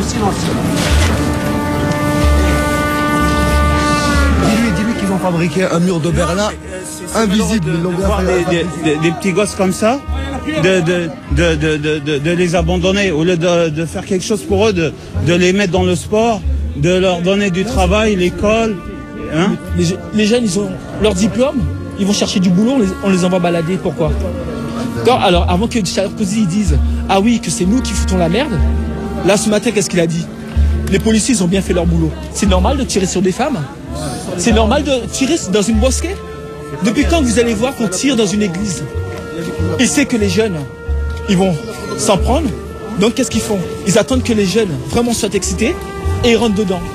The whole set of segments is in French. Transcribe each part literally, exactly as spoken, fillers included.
silence. Dis-lui, dis-lui qu'ils ont fabriqué un mur de Berlin invisible. De, de voir des, des, des, des petits gosses comme ça, de, de, de, de, de, de, de les abandonner, au lieu de, de faire quelque chose pour eux, de, de les mettre dans le sport, de leur donner du travail, l'école. Hein. Les, les jeunes, ils ont leur diplôme, ils vont chercher du boulot, on les, on les envoie balader. Pourquoi? Alors, avant que Sarkozy dise « Ah oui, que c'est nous qui foutons la merde », là, ce matin, qu'est-ce qu'il a dit? Les policiers, ils ont bien fait leur boulot. C'est normal de tirer sur des femmes? C'est normal de tirer dans une mosquée? Depuis quand vous allez voir qu'on tire dans une église? Il sait que les jeunes, ils vont s'en prendre. Donc, qu'est-ce qu'ils font? Ils attendent que les jeunes vraiment soient excités et ils rentrent dedans.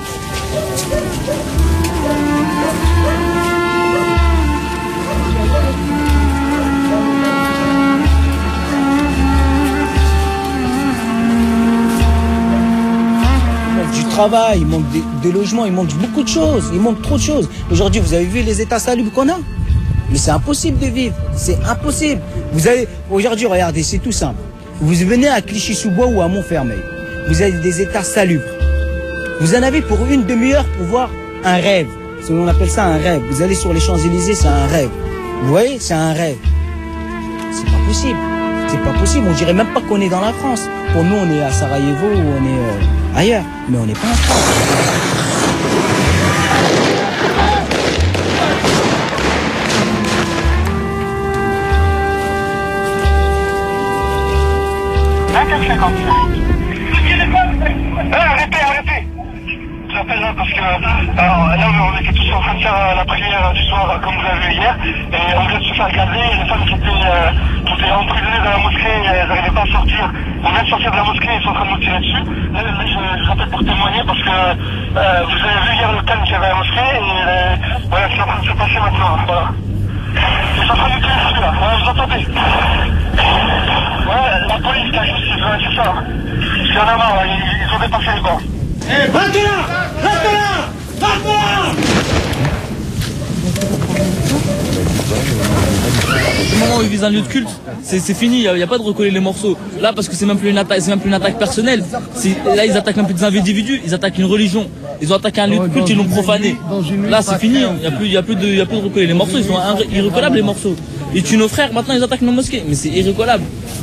Travail, il manque des, des logements, il manque beaucoup de choses, il manque trop de choses. Aujourd'hui, vous avez vu les états salubres qu'on a? Mais c'est impossible de vivre, c'est impossible. Vous avez, aujourd'hui, regardez, c'est tout simple. Vous venez à Clichy-sous-Bois ou à Montfermeil, vous avez des états salubres. Vous en avez pour une demi-heure pour voir un rêve. On appelle ça un rêve. Vous allez sur les Champs-Élysées, c'est un rêve. Vous voyez, c'est un rêve. C'est pas possible. C'est pas possible. On dirait même pas qu'on est dans la France. Pour nous, on est à Sarajevo ou on est euh, ailleurs. Mais on n'est pas en France. vingt heures cinquante-cinq. Arrêtez, arrêtez. J'appelle là parce que alors, là on était tous en train de faire la prière du soir comme vous l'avez vu hier et on vient de se faire gazer, les femmes qui étaient, euh, qui étaient emprisonnées dans la mosquée, elles n'arrivaient pas à sortir. On vient de sortir de la mosquée, ils sont en train de nous tirer dessus. Là, là je, je rappelle pour témoigner parce que euh, vous avez vu hier le calme qu'il y avait à la mosquée et euh, voilà ce qui est en train de se passer maintenant. Voilà. Ils sont en train de nous tirer dessus là, ouais, vous entendez? Ouais, la police, la justice, ouais, c'est ça. Il y en a marre, ils, ils ont dépassé les bords. Eh, partez là! Partez là! Partez là! Au moment où ils visent un lieu de culte, c'est fini, il n'y a, a pas de recoller les morceaux. Là, parce que c'est même plus une attaque, c'est même plus une attaque personnelle. Là, ils attaquent même plus des individus, ils attaquent une religion. Ils ont attaqué un lieu de culte, ils l'ont profané. Là, c'est fini, il n'y a plus, il y a plus de, il y a plus de recoller les morceaux. Ils sont irrécollables les morceaux. Ils tuent nos frères, maintenant ils attaquent nos mosquées, mais c'est irrécollable.